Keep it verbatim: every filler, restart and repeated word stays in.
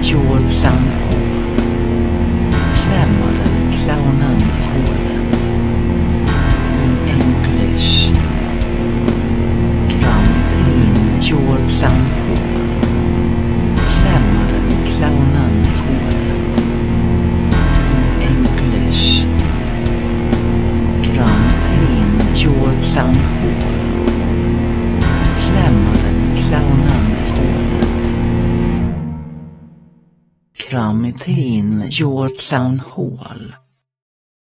George Hall. Klämmer den i clownen i hålet. In English. Grammatin George Hall. Klämmer den i clownen i hålet. In English. Grammatin George Hall. Klämmer den i clownen i hålet. Grammatin George Hall.